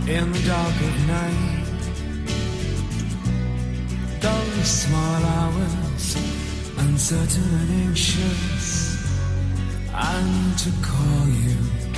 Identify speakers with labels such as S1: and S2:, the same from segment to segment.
S1: in the dark of night. Those small hours, uncertain and anxious, I need to call you.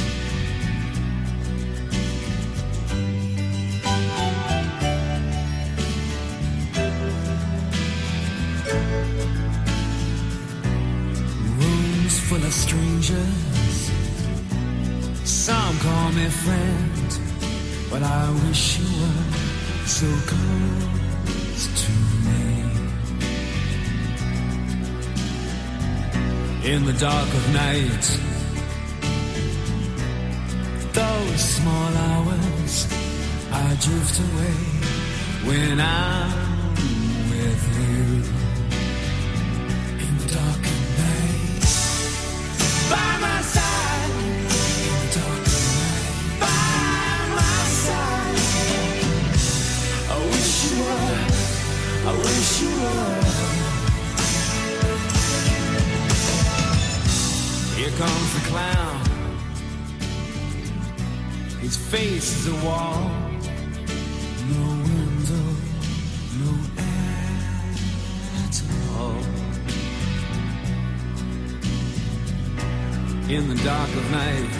S1: Rooms full of strangers, some call me friend, but I wish you were so close to me. In the dark of night, those small hours, I drift away when I'm with you. In the dark of night, by my side. In the dark of night, by my side. I wish you were, I wish you were. Here comes the clown. His face is a wall. No window, no air at all. In the dark of night,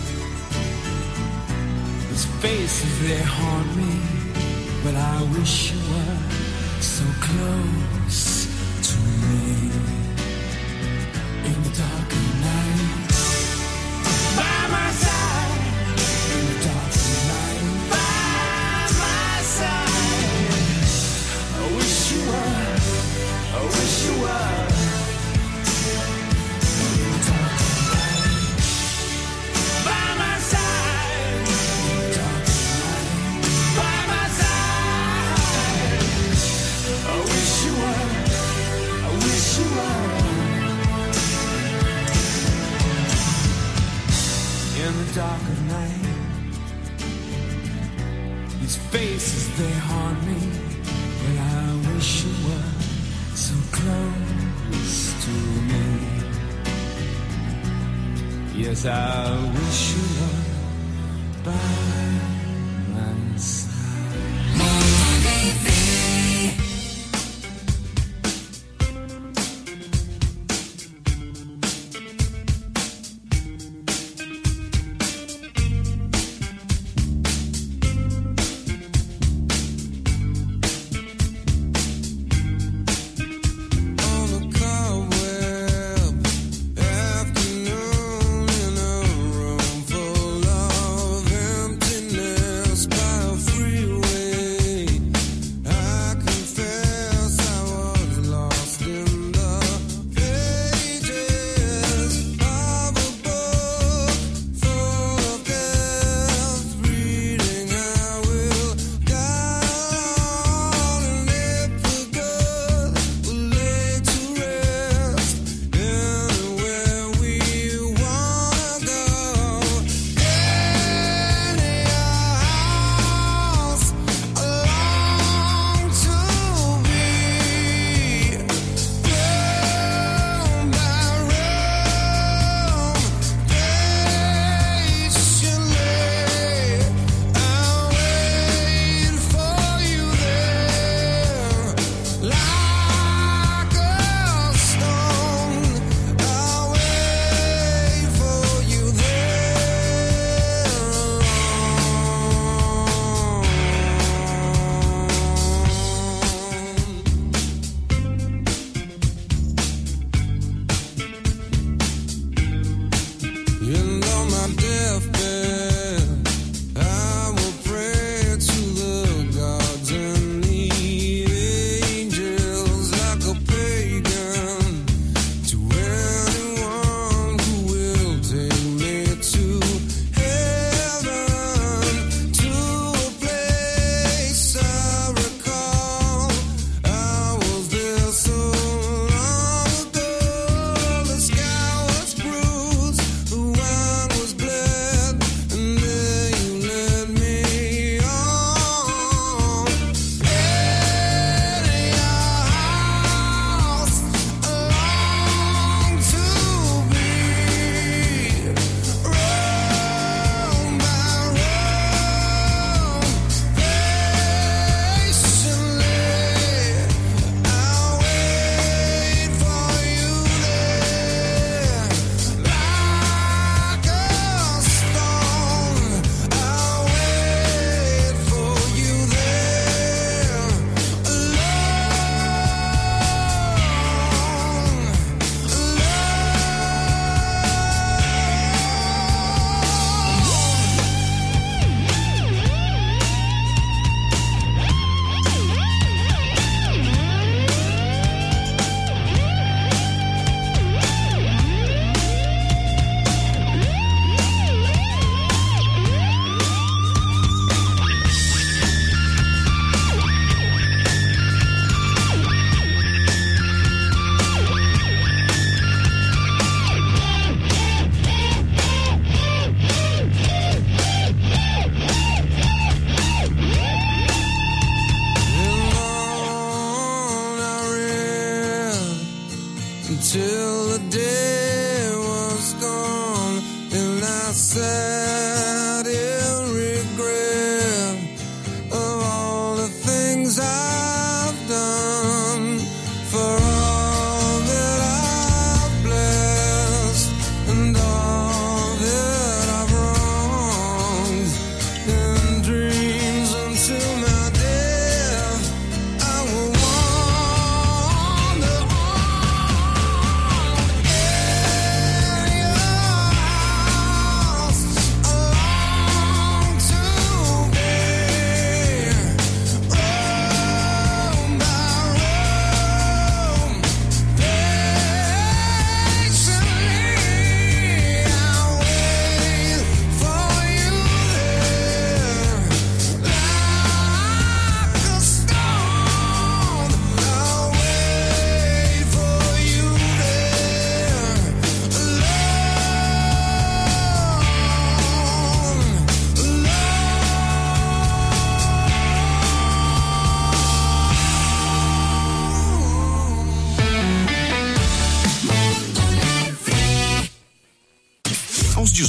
S1: his faces, they haunt me, but I wish you were so close to me. In the dark of night, by my side. In the dark of night, by my side. I wish you were, I wish you were. In the dark of night, by my side. In the dark of night, by my side. I wish you were, I wish you were. In the dark of night, these faces, they haunt me, but I wish you were so close to me. Yes, I wish you were by my side.
S2: Afternoon in a room full of emptiness.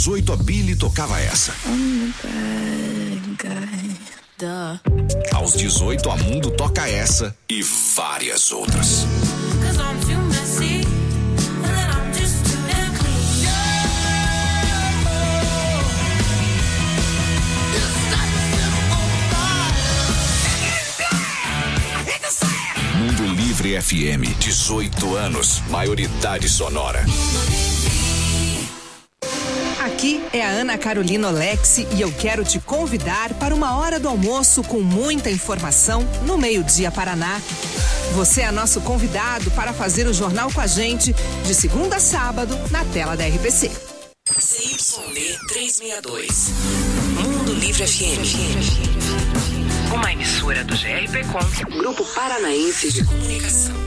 S2: 18 a Billy tocava essa. Aos 18 a Mundo toca essa e várias outras. Mundo Livre FM, 18 anos, maioridade sonora.
S3: Aqui é a Ana Carolina Olexi e eu quero te convidar para uma hora do almoço com muita informação no Meio-Dia Paraná. Você é nosso convidado para fazer o jornal com a gente de segunda a sábado na tela da RPC.
S4: CYD 362, Mundo Livre FM. Uma emissora do GRPcom, Grupo Paranaense de Comunicação.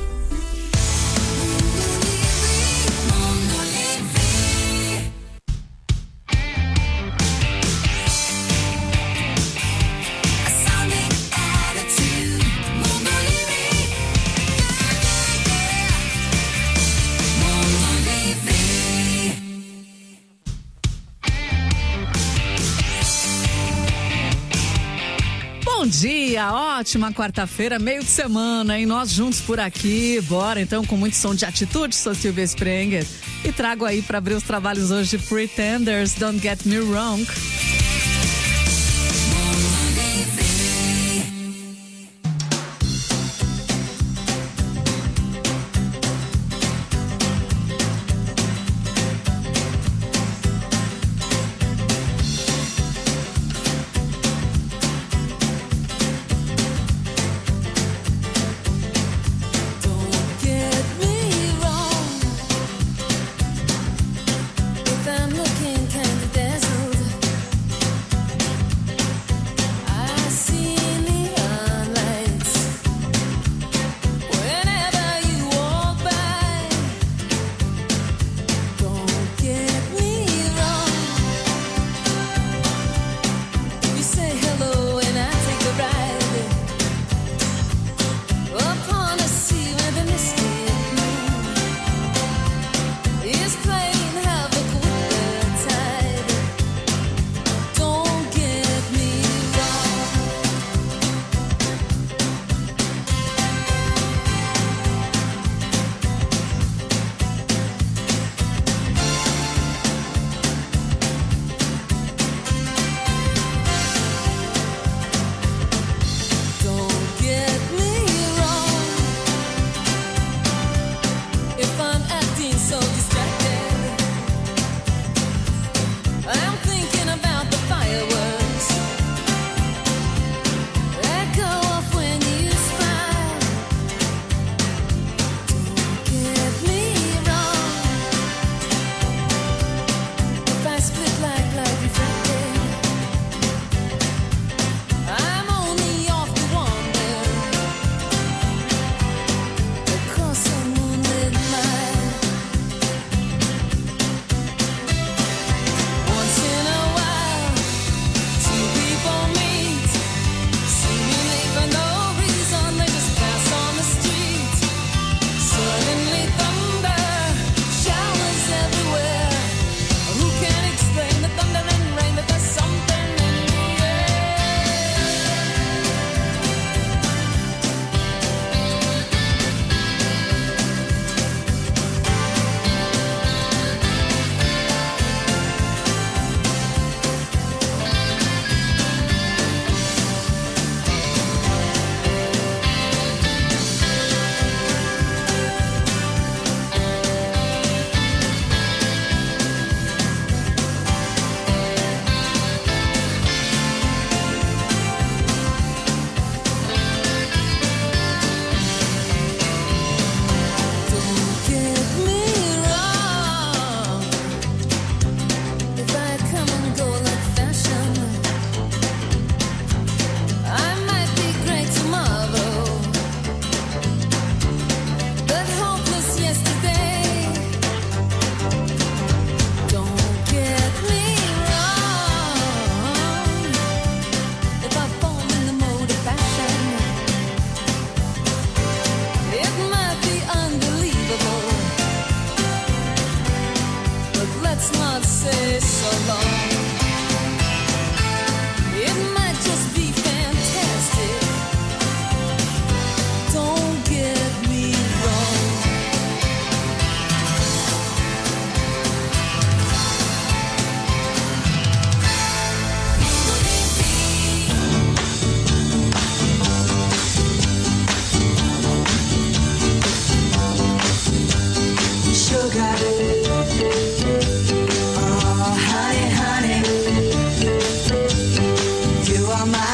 S5: Bom dia, ótima quarta-feira, meio de semana, e nós juntos por aqui, bora então com muito som de atitude, sou Silvia Sprenger e trago aí para abrir os trabalhos hoje Pretenders, Don't Get Me Wrong.
S6: I'm looking kinda dazzled.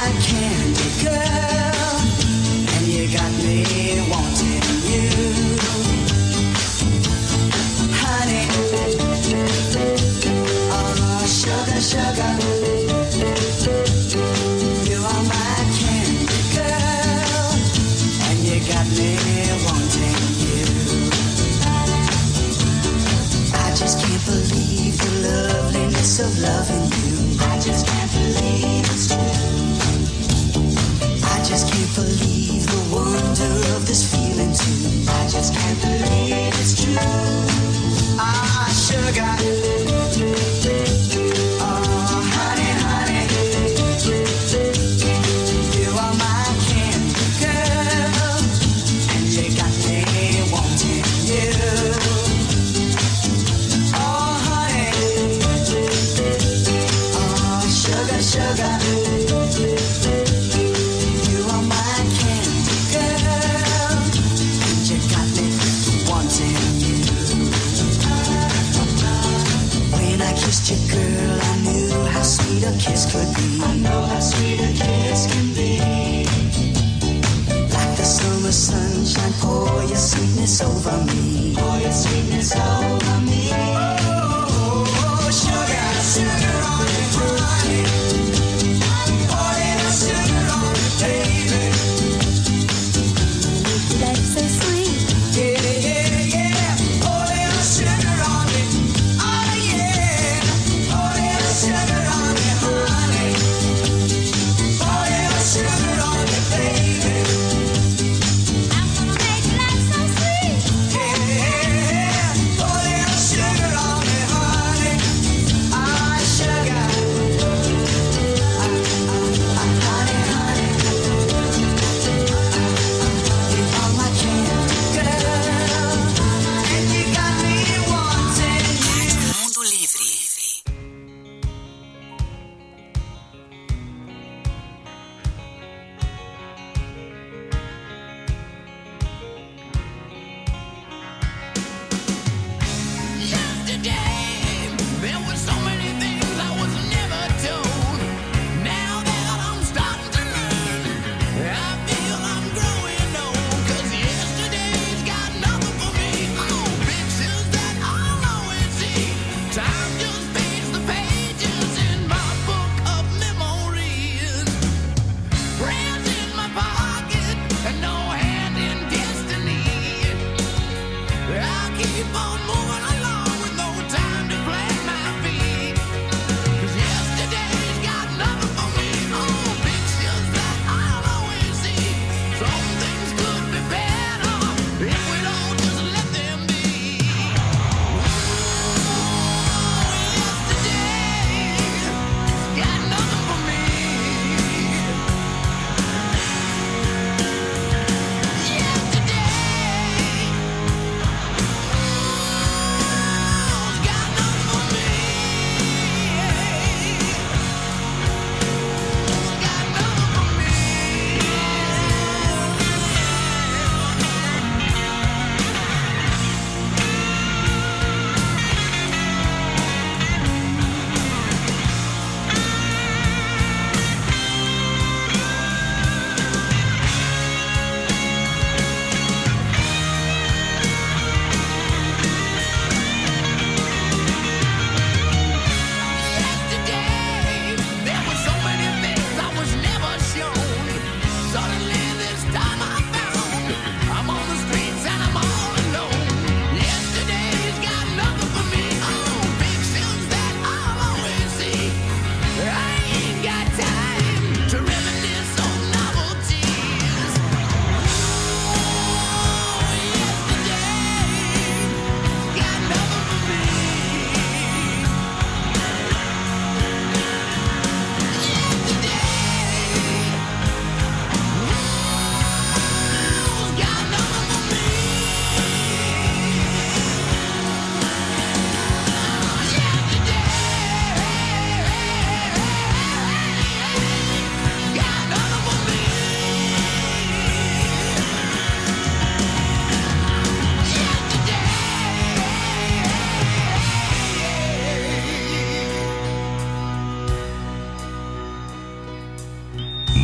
S1: my candy girl, and you got me wanting you, honey. Oh, sugar, sugar, you are my candy girl, and you got me wanting you. I just can't believe the loveliness of loving you. I just can't believe it's true. I just can't believe the wonder of this feeling too. I just can't believe it's true. Ah, sugar. Oh, honey, honey. You are my candy girl, and you got me wanting you. Oh, honey. Oh, sugar, sugar. You are my candy girl, and you got me wanting you. When I kissed you, girl, I knew how sweet a kiss could be. I know how sweet a kiss can be. Like the summer sunshine, pour your sweetness over me. Pour your sweetness over me. Oh, sugar, sugar on me, honey. Pour little sugar on me, baby.
S6: That's so sweet.
S1: Yeah, yeah, yeah. Pour little sugar on me. Oh, yeah. Pour little sugar on me, honey. Pour little sugar on me, baby.
S6: I'm gonna make life so sweet.
S1: Yeah, pour little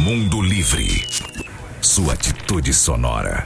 S2: Mundo Livre. Sua atitude sonora.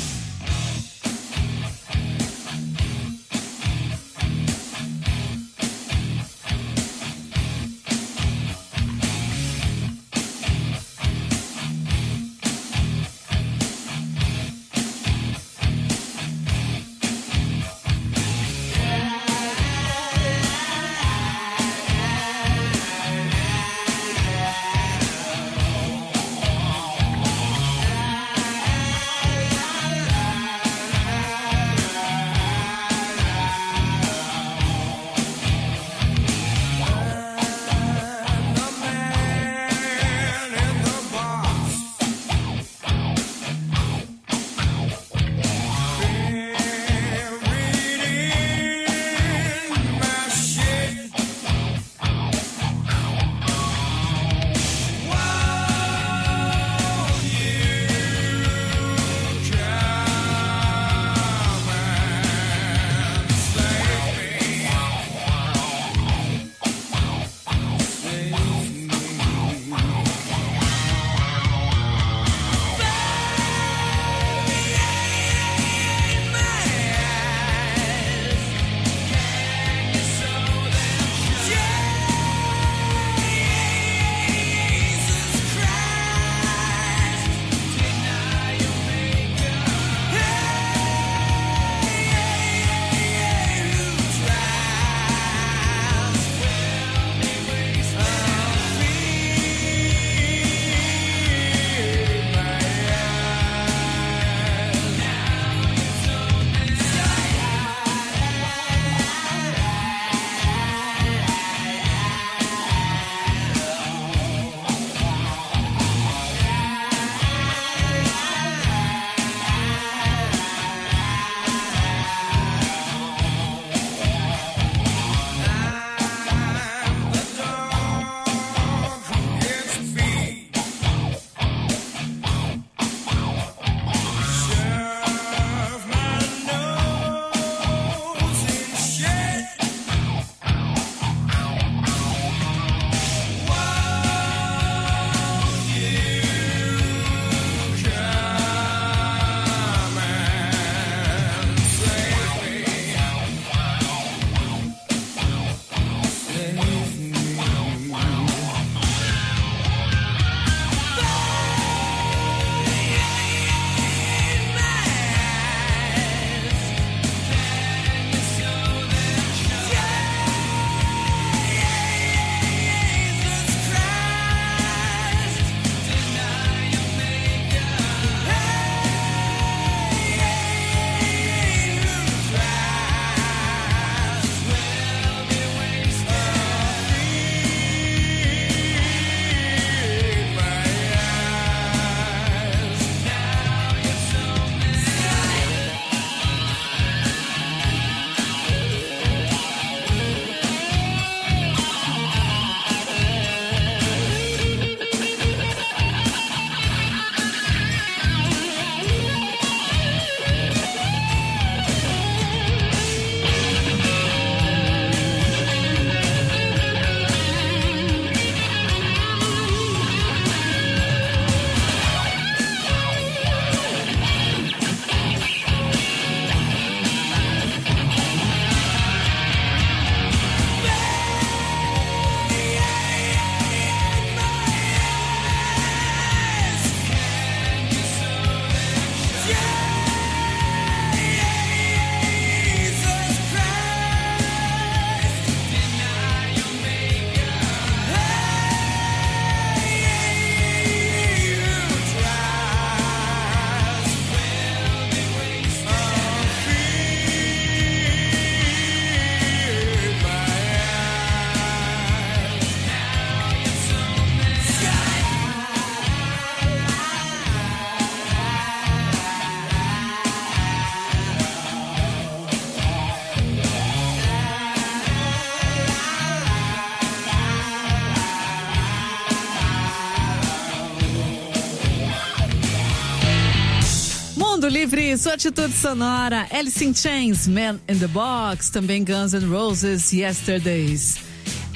S5: Mundo Livre, sua atitude sonora. Alice in Chains, Man in the Box, também Guns N' Roses, Yesterdays.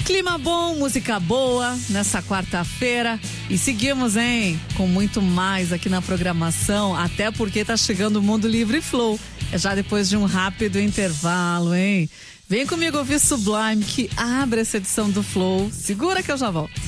S5: Clima bom, música boa nessa quarta-feira. E seguimos, hein? Com muito mais aqui na programação, até porque tá chegando o Mundo Livre Flow. É já depois de um rápido intervalo, hein? Vem comigo ouvir Sublime, que abre essa edição do Flow. Segura que eu já volto.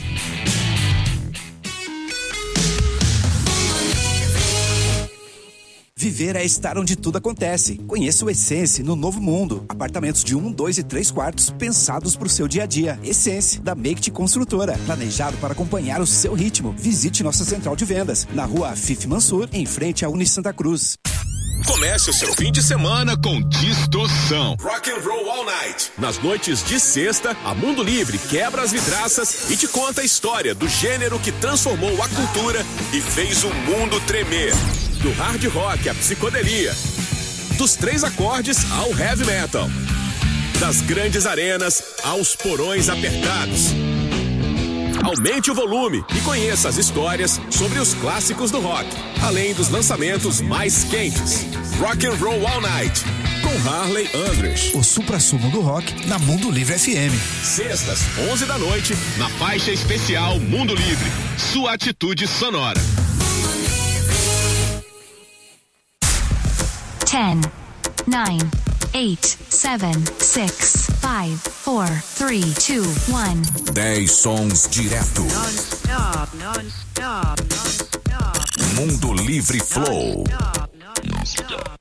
S6: Viver é estar onde tudo acontece. Conheça o Essence no Novo Mundo. Apartamentos de 1, 2 e 3 quartos pensados para o seu dia a dia. Essence, da Make Construtora. Planejado para acompanhar o seu ritmo. Visite nossa central de vendas na rua Afif Mansur, em frente à Uni Santa Cruz.
S2: Comece o seu fim de semana com distorção. Rock and Roll All Night. Nas noites de sexta, a Mundo Livre quebra as vidraças e te conta a história do gênero que transformou a cultura e fez o mundo tremer. Do hard rock à psicodelia, dos 3 acordes ao heavy metal, das grandes arenas aos porões apertados. Aumente o volume e conheça as histórias sobre os clássicos do rock, além dos lançamentos mais quentes. Rock and Roll All Night, com Harley Andrews.
S6: O suprassumo do rock na Mundo Livre FM.
S2: Sextas, 11 da noite, na faixa especial Mundo Livre. Sua atitude sonora.
S7: 10, 9, 8, 7, 6, 5, 4, 3, 2, 1.
S2: 10 sons direto.
S1: Non-stop, non-stop, non-stop.
S2: Mundo Livre Flow.
S1: Non-stop.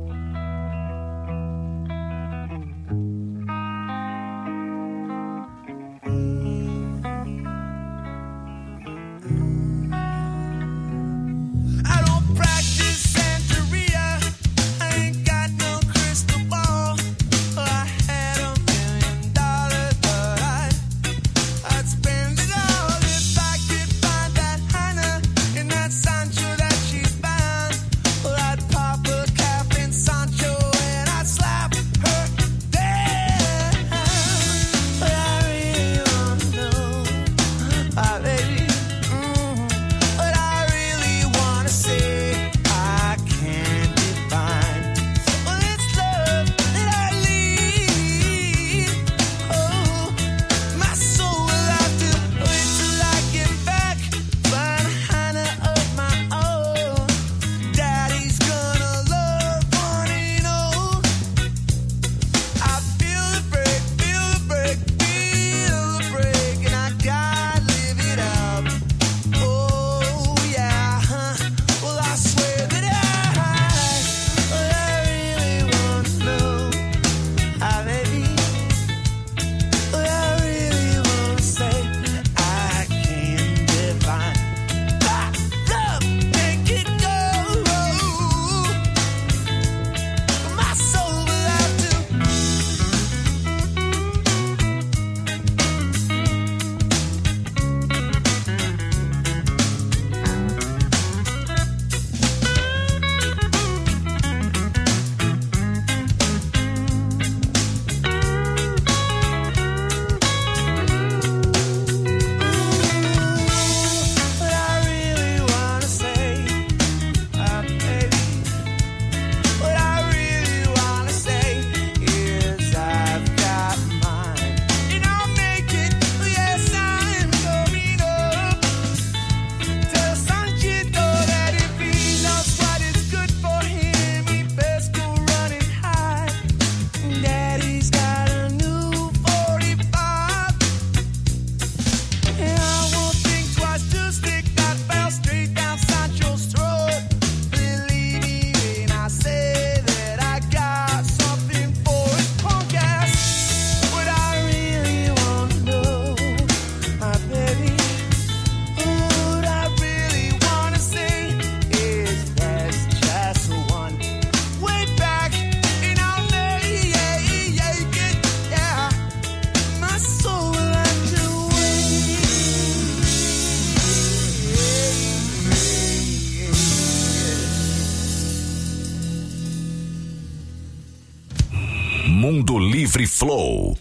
S2: Mundo Livre Flow.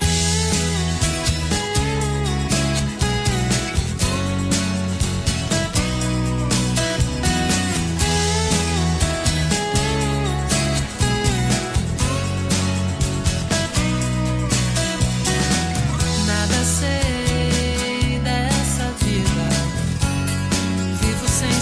S1: Nada sei.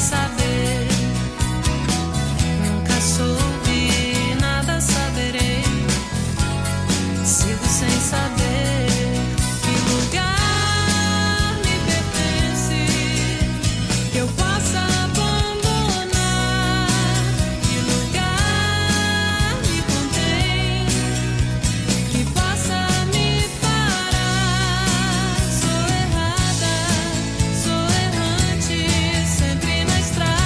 S8: saber. Nunca soube, nada saberei. Sigo sem saber que lugar me pertence, que eu possa abandonar. Que lugar me contém, que possa me parar. Sou errada, sou errante, sempre na estrada.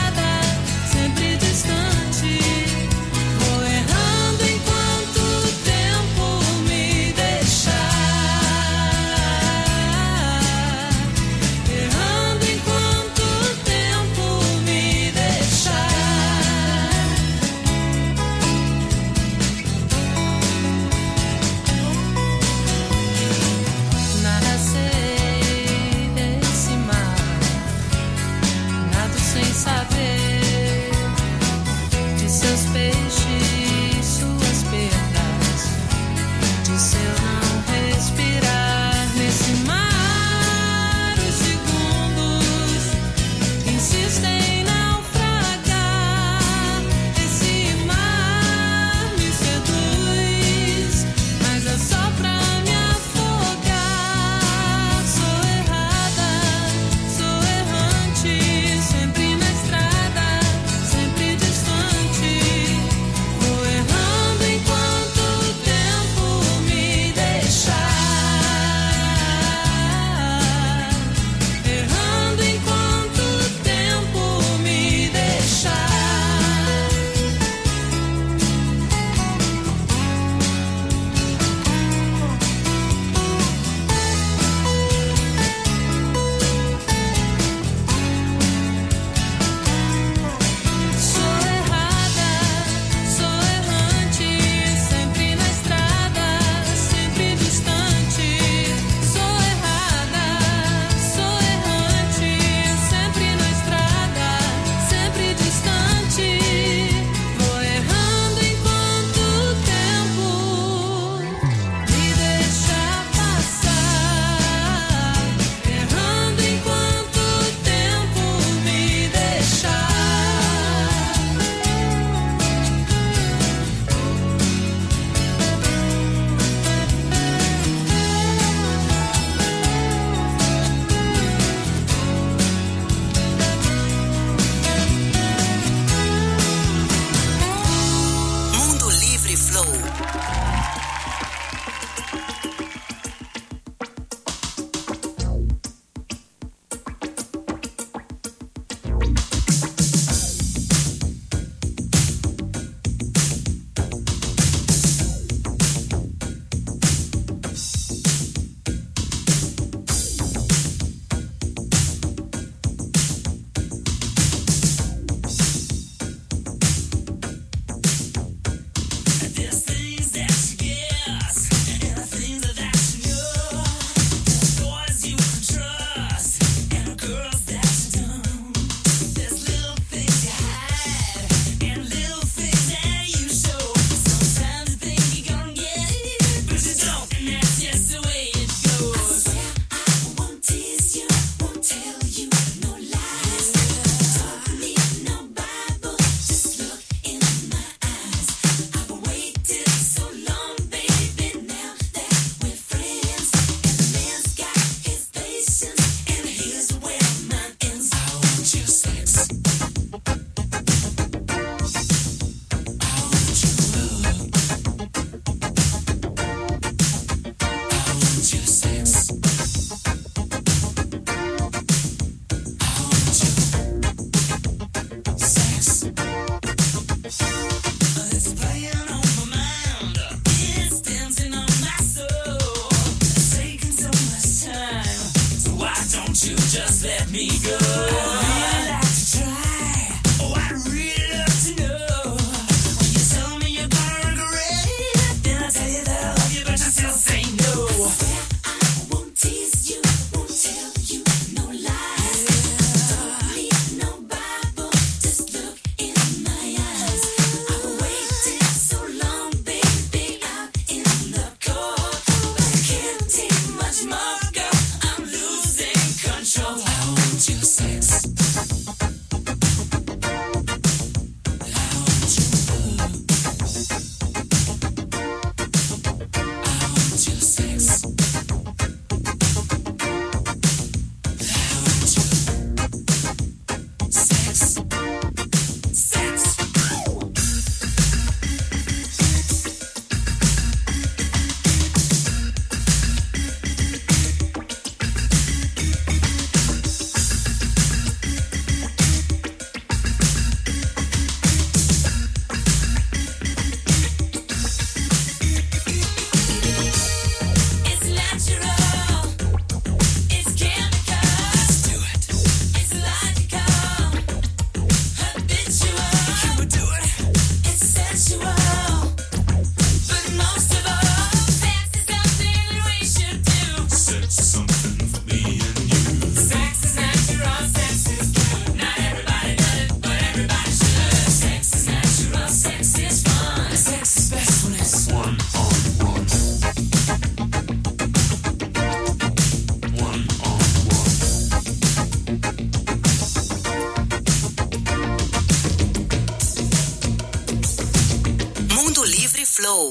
S4: Flow.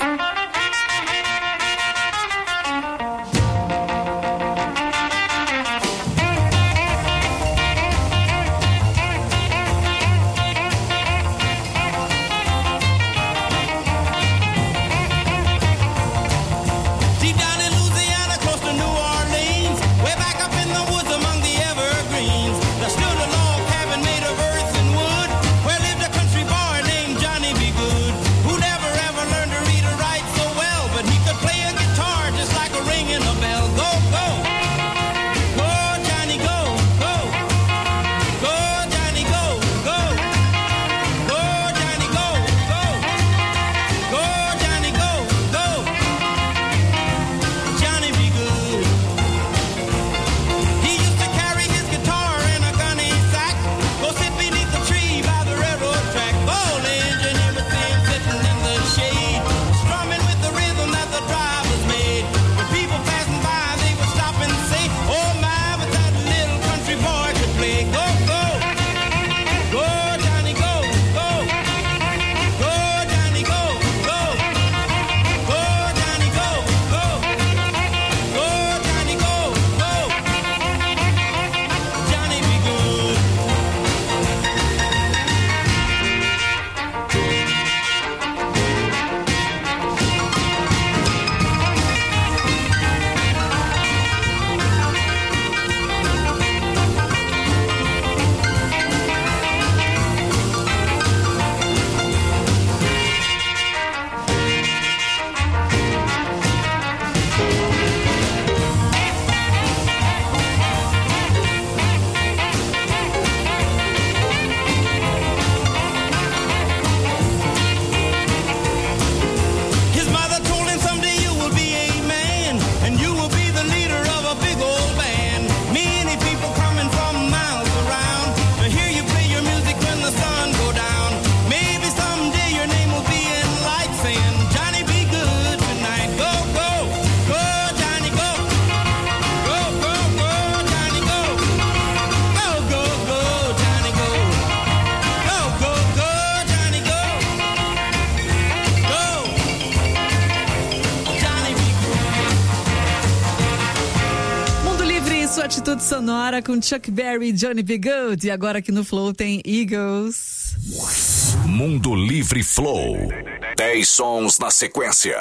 S1: Deep down in Louisiana, close to New Orleans, way back up in the woods among the evergreens, there stood a log cabin made of earth and wood, where lived a country boy named Johnny B. Good, who never ever learned to read or write so well, but he could play a guitar just like a ringing a bell. Go, go, go, Johnny, go, go, go, Johnny, go, go, go, Johnny, go, go, go, Johnny, go, go. Johnny be good. He used to carry his guitar in a gunny sack, go sit beneath the tree by the railroad track. Old engineer with him sitting in the shade, strumming with the rhythm that the drivers made. When people passing by, they would stop and say, "Oh my, but that little country boy could play." Go, go, go, Johnny, go, go, go, Johnny, go, go, go, Johnny, go, go. Go, Johnny, go, go. Johnny be good. His mother told him someday you will be a man, and you will be the leader of a big old band. Many people coming from miles around to hear you play your music when the sun go down. Maybe someday your name will be in lights saying, "Johnny be good tonight." Go, go, go, Johnny, go. Go, go, go, Johnny, go. Go, go, go, Johnny, go. Go, go, go, Johnny, go. Go. Johnny be good.
S5: Mundo Livre e sua atitude sonora com Chuck Berry e Johnny B. Good. E agora aqui no Flow tem Eagles.
S2: Mundo Livre Flow. 10 sons na sequência.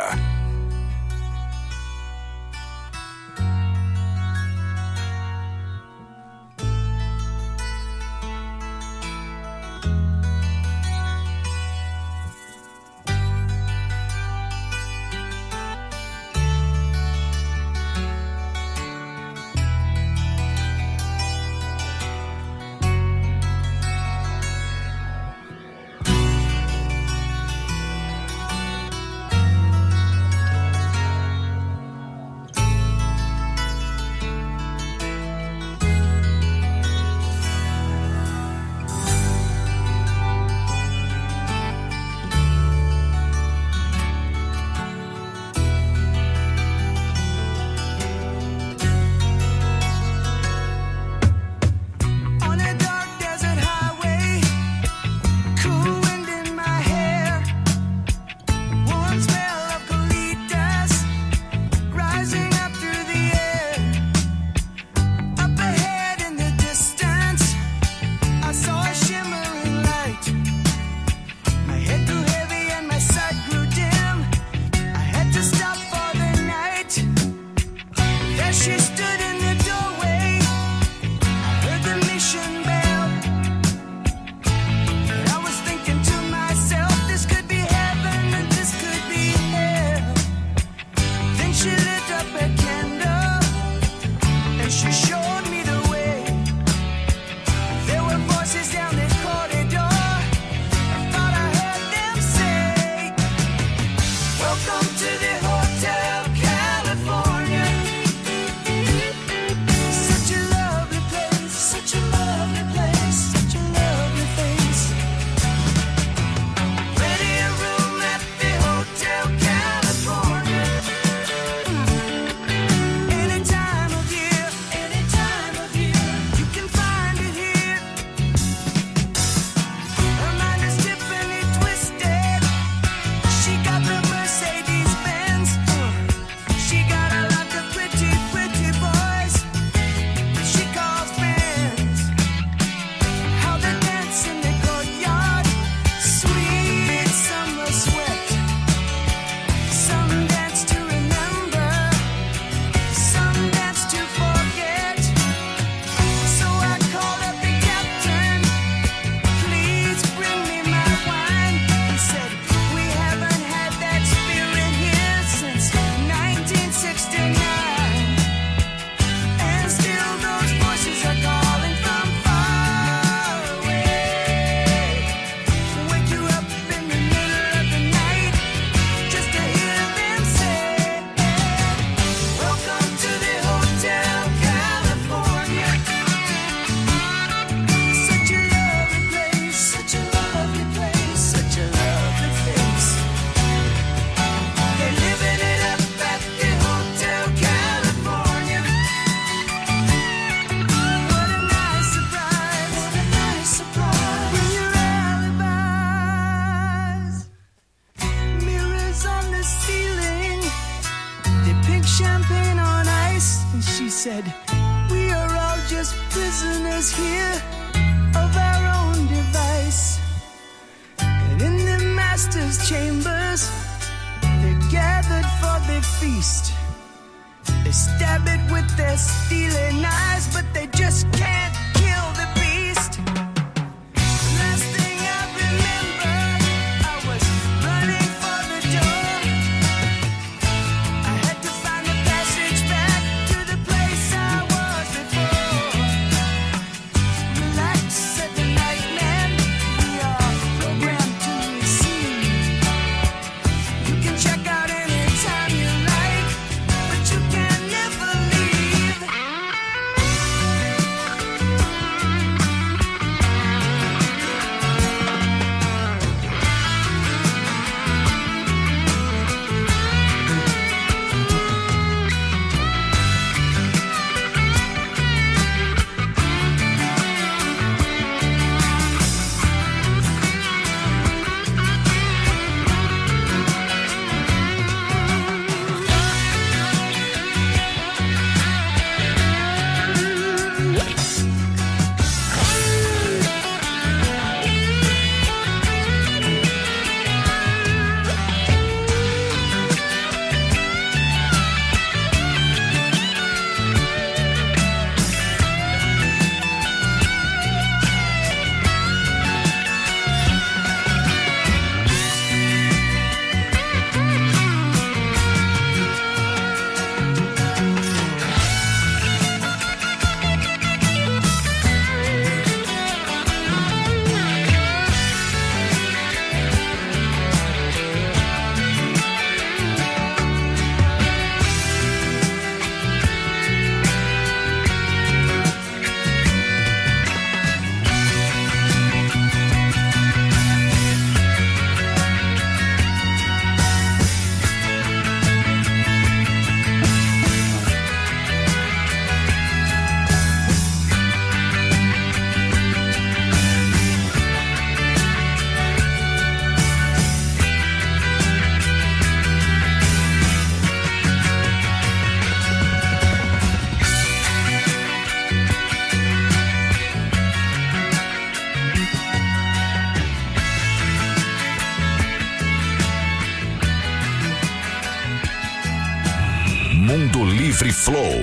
S2: Mundo Livre Flow.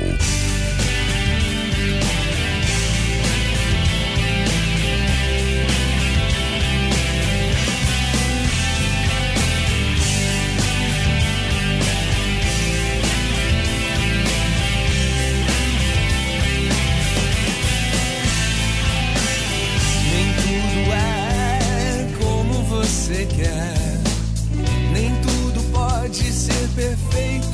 S1: Nem tudo é como você quer, nem tudo pode ser perfeito.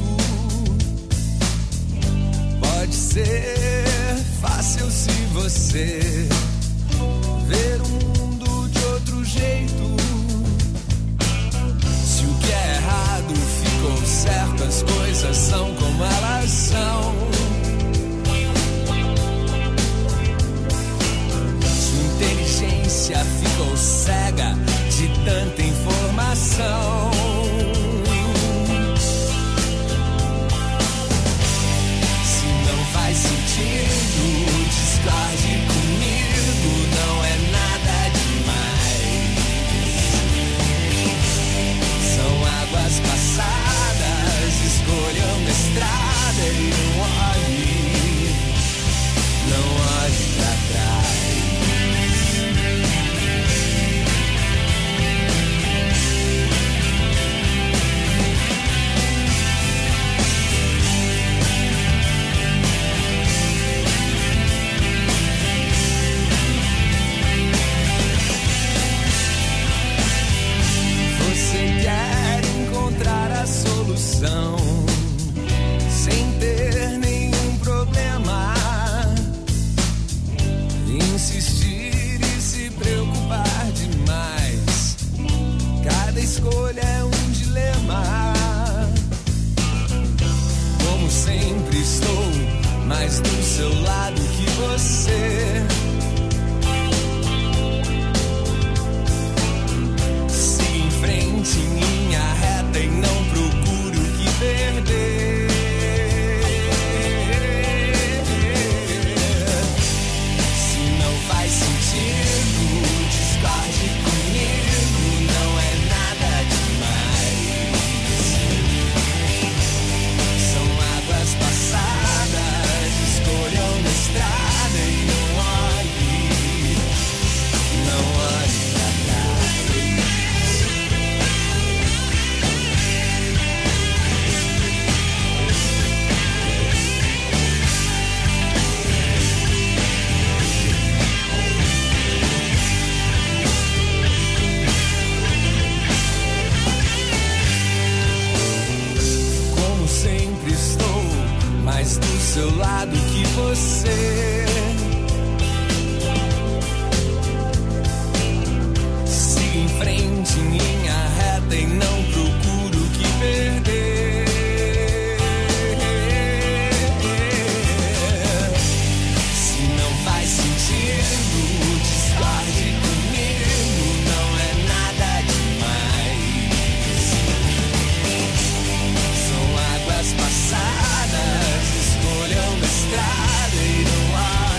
S1: Pode ser fácil se você ver o mundo de outro jeito. Se o que é errado ficou certo, as coisas são como elas são. Sua inteligência ficou cega de tanta informação. Faz sentido, discorde comigo, não é nada demais. São águas passadas, escolha uma estrada e não olhe pra trás. Solução, sem ter nenhum problema. Insistir e se preocupar demais. Cada escolha é um dilema. Como sempre estou mais do seu lado que você. Siga em frente em linha reta e não procure o que perder. Se não faz sentido, discorde comigo, não é nada demais. São águas passadas, escolha uma estrada e não olhe pra trás. Como sempre estou mais do seu lado que você. Siga em frente em linha reta e não procure o que perder. Se não faz sentido, discorde comigo, não é nada demais. São águas passadas, escolha uma estrada e não há.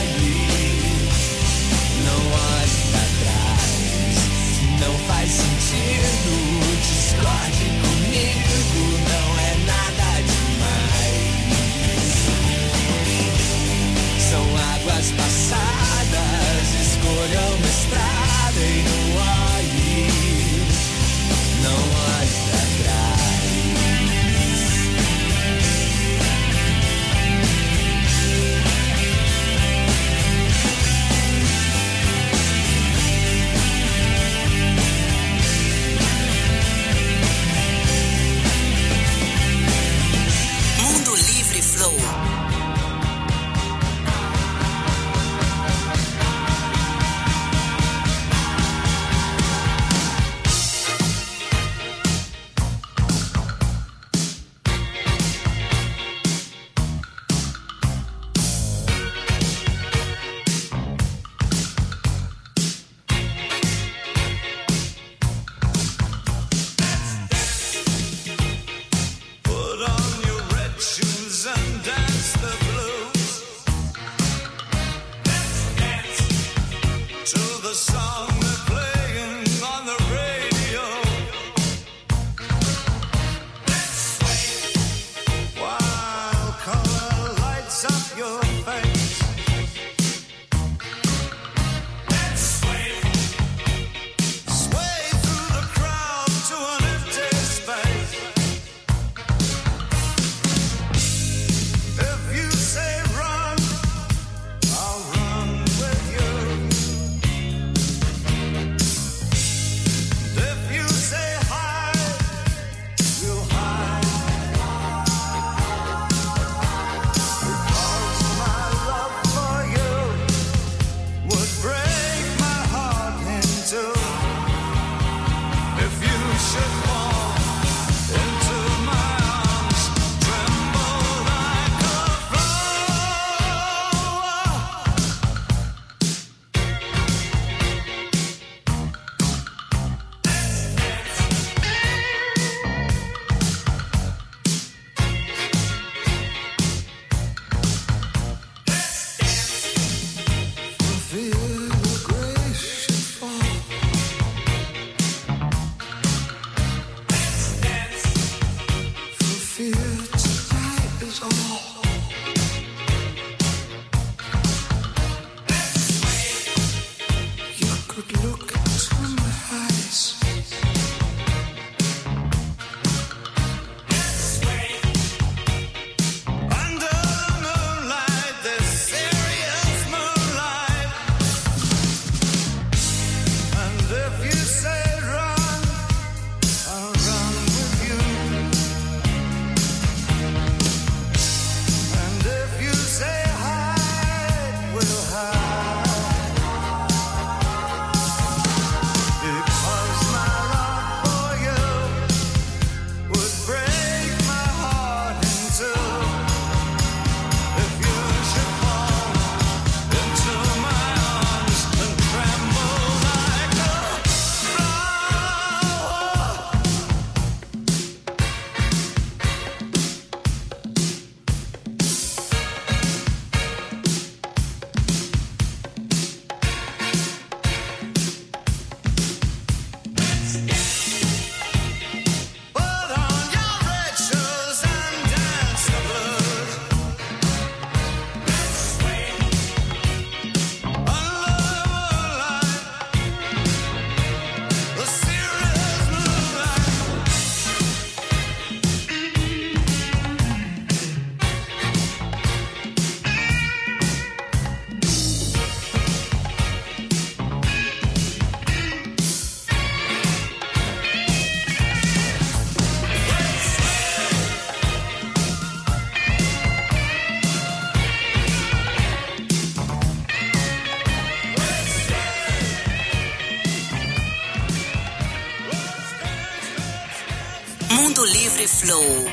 S4: Mundo Livre Flow.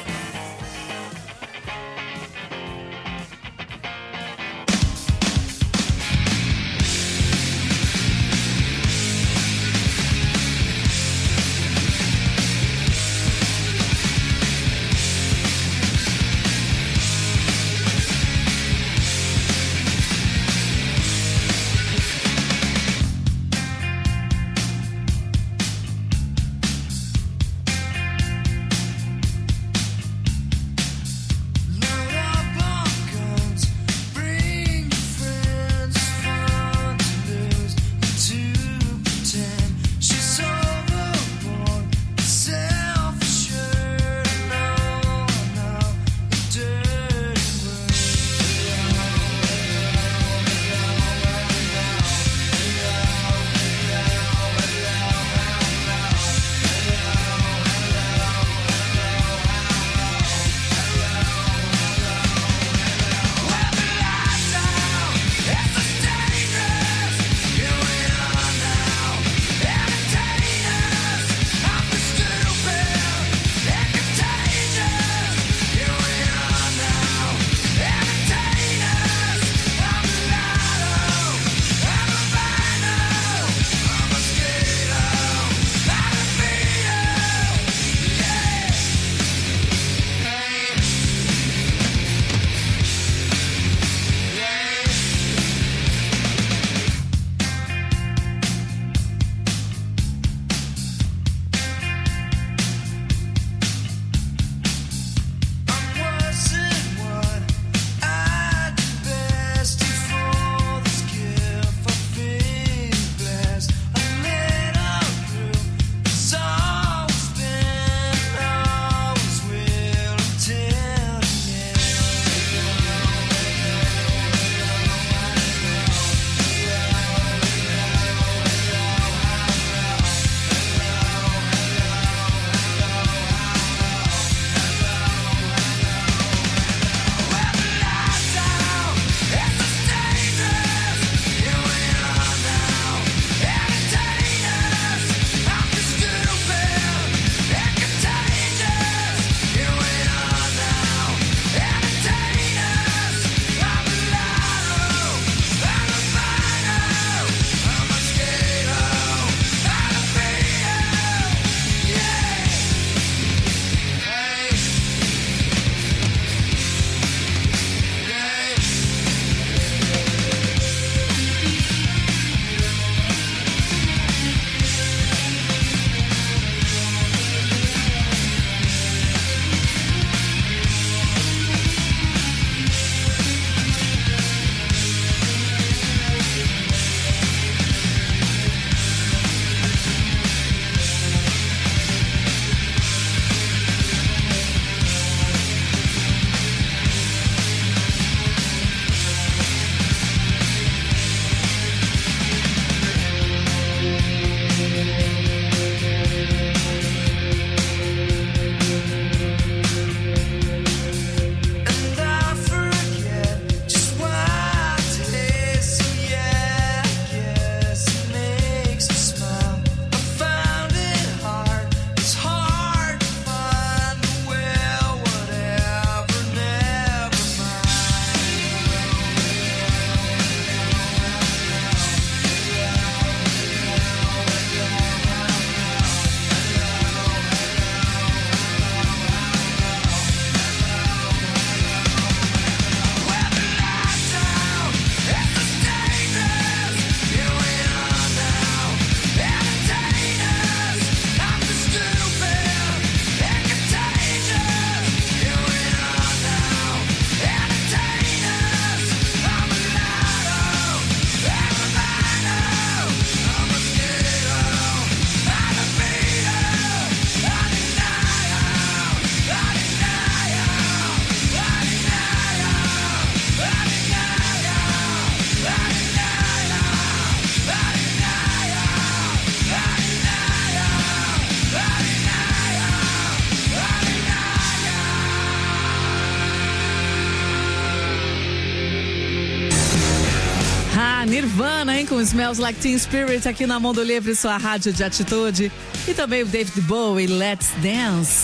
S5: Nirvana, hein, com Smells Like Teen Spirit aqui na Mundo Livre, sua rádio de atitude. E também o David Bowie, Let's Dance.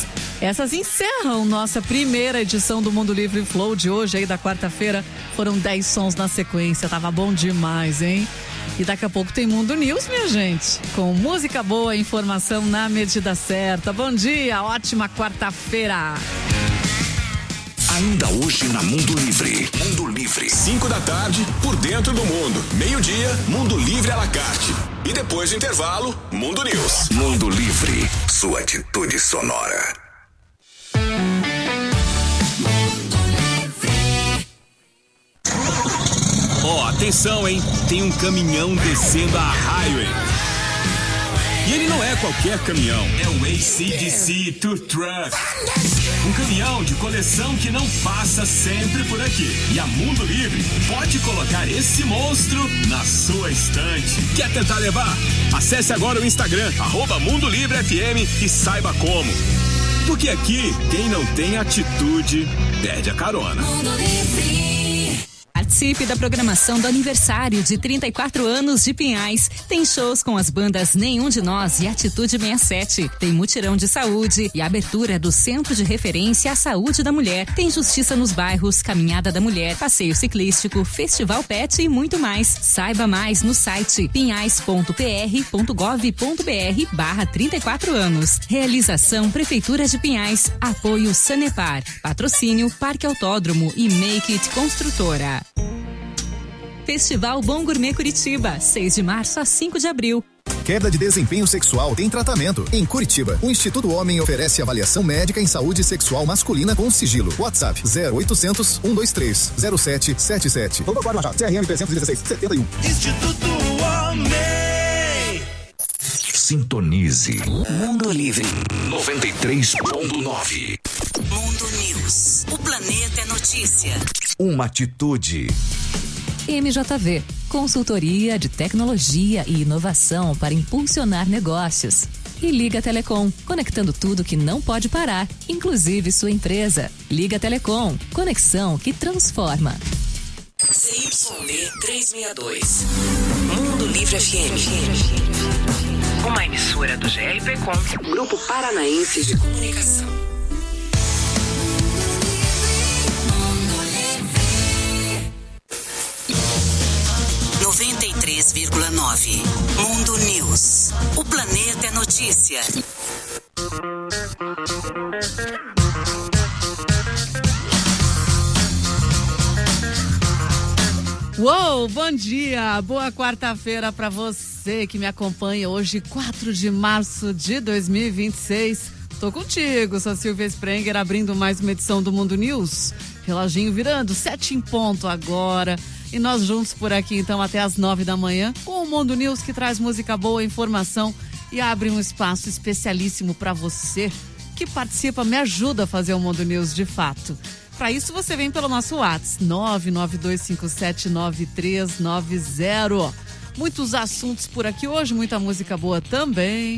S5: Essas encerram nossa primeira edição do Mundo Livre Flow de hoje, aí da quarta-feira. Foram 10 sons na sequência, tava bom demais, hein? E daqui a pouco tem Mundo News, minha gente, com música boa e informação na medida certa. Bom dia, ótima quarta-feira.
S2: Ainda hoje na Mundo Livre. Mundo Livre. 5 da tarde, por dentro do mundo. Meio-dia, Mundo Livre à la carte. E depois do intervalo, Mundo News. Mundo Livre, sua atitude sonora. Ó, atenção, hein? Tem um caminhão descendo a highway. E ele não é qualquer caminhão, é o AC/DC Tour Truck. Um caminhão de coleção que não passa sempre por aqui. E a Mundo Livre pode colocar esse monstro na sua estante. Quer tentar levar? Acesse agora o Instagram, @MundoLivreFM e saiba como. Porque aqui, quem não tem atitude, perde a carona.
S9: Participe da programação do aniversário de 34 anos de Pinhais. Tem shows com as bandas Nenhum de Nós e Atitude 67. Tem mutirão de saúde e abertura do Centro de Referência à Saúde da Mulher. Tem Justiça nos Bairros, Caminhada da Mulher, Passeio Ciclístico, Festival Pet e muito mais. Saiba mais no site pinhais.pr.gov.br/34 anos. Realização Prefeitura de Pinhais. Apoio Sanepar. Patrocínio Parque Autódromo e Make It Construtora. Festival Bom Gourmet Curitiba, 6 de março a 5 de abril.
S10: Queda de desempenho sexual tem tratamento. Em Curitiba, o Instituto Homem oferece avaliação médica em saúde sexual masculina com sigilo. WhatsApp 0800 123 0777. Doutor Cláudio Machado, CRM 316 71.
S1: Instituto Homem.
S2: Sintonize. Mundo Livre 93.9.
S4: Mundo News. O planeta é notícia.
S2: Uma atitude.
S9: MJV, consultoria de tecnologia e inovação para impulsionar negócios. E Liga Telecom, conectando tudo que não pode parar, inclusive sua empresa. Liga Telecom, conexão que transforma.
S4: CYD 362. Mundo Livre FM. Uma emissora do GRPcom, Grupo Paranaense de Comunicação. 93,9. Mundo News. O planeta é notícia.
S5: Uou, bom dia, boa quarta-feira para você que me acompanha hoje, 4 de março de 2026. Tô contigo, sou Silvia Sprenger, abrindo mais uma edição do Mundo News. Reloginho virando, 7 em ponto agora. E nós juntos por aqui, então, até as 9 da manhã, com o Mundo News, que traz música boa, informação e abre um espaço especialíssimo para você que participa, me ajuda a fazer o Mundo News de fato. Para isso, você vem pelo nosso WhatsApp, 992579390. Muitos assuntos por aqui hoje, muita música boa também.